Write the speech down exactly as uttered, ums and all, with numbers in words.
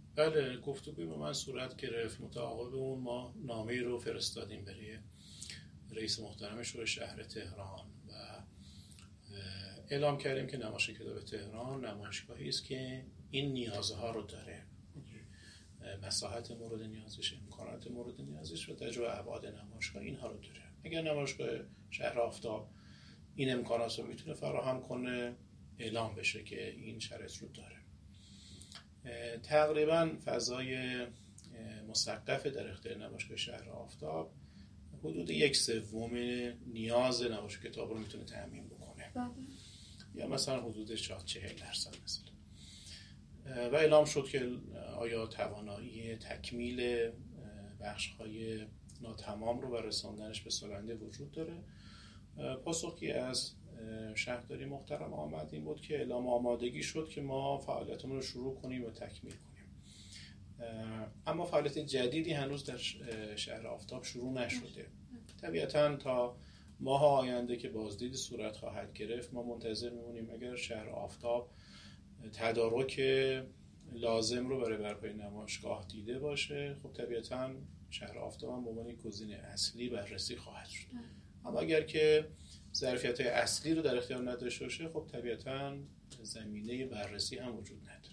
بله، گفتگوی با من صورت گرفت. متعاقب اون ما نامه‌ای رو فرستادیم برای رئیس محترم شورای شهر تهران و اعلام کردیم که نمایش کتاب تهران نمایشگاهی است که این نیازها رو داره، مساحت مورد نیازش، امکانات مورد نیازش و تجربه ابعاد نمایشگاه اینها رو داره. اگر نمایشگاه شهر آفتاب این امکانات رو میتونه فراهم کنه، اعلام بشه که این شرایط رو داره. تقریبا فضای مسقف در اختیار نمایشگاه شهر آفتاب حدود یک سوم نیاز نمایشگاه کتاب رو میتونه تامین بکنه. بله. یا مثلا حدود چهل درصد مثلا. و اعلام شد که آیا توانایی تکمیل بخش‌های ناتمام رو و رساندنش به سالنده وجود داره. پاسخی از شهرداری محترم آمد این بود که اعلام آمادگی شد که ما فعالیتمون رو شروع کنیم و تکمیل کنیم. اما فعالیت جدیدی هنوز در شهر آفتاب شروع نشده. طبیعتاً تا ماه آینده که بازدید صورت خواهد گرفت ما منتظر میمونیم اگر شهر آفتاب تدارک لازم رو برای برپایی نمایشگاه دیده باشه، خب طبیعتاً شهر آفتاب هم به عنوان گزینه اصلی بررسی خواهد شد. اما اگر که ظرفیت‌های اصلی رو در اختیار نداشته باشه، خب طبیعتاً زمینه بررسی هم وجود نداره.